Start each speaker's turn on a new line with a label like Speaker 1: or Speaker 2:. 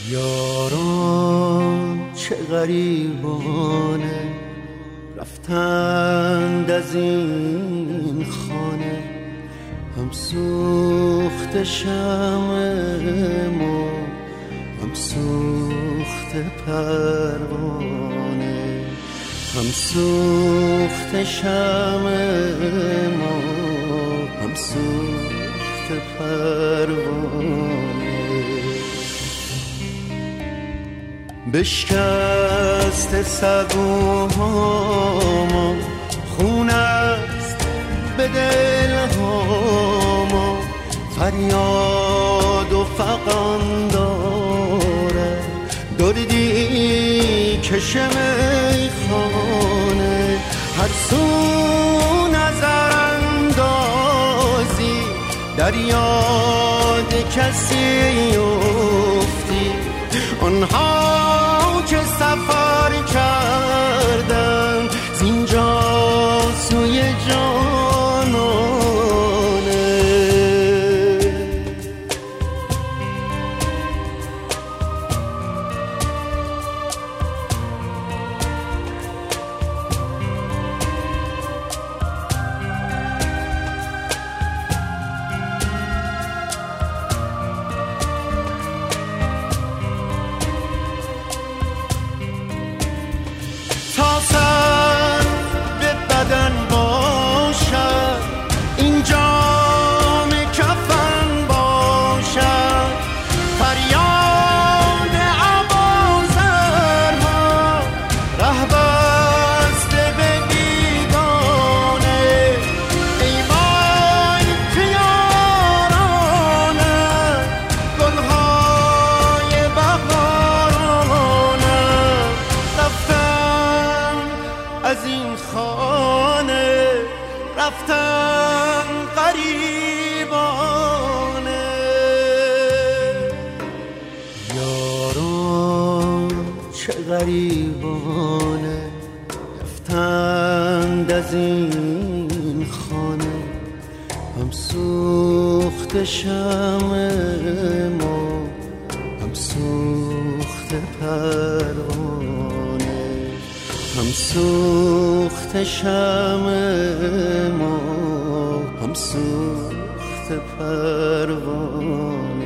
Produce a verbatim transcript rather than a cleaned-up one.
Speaker 1: یاران چه غریبانه رفتند از این خانه، هم سوخت شمع ما هم سوخت پروانه، هم سوخت شمع ما هم سوخت پروانه. بشکست سبوهاما خون است به دلهاما، فریاد و فغان داره دردی کشه میخانه. هر سو نظر اندازی در یاد کسی افتی، آنها که سفر کردن زینجا سوی جانانه. از این خانه رفتن غریبانه. یاران چه غریبانه رفتند از این خانه، هم سوخت شمع ما هم سوخت پروانه، هم سوخت شمع ما هم سوخت پروانه.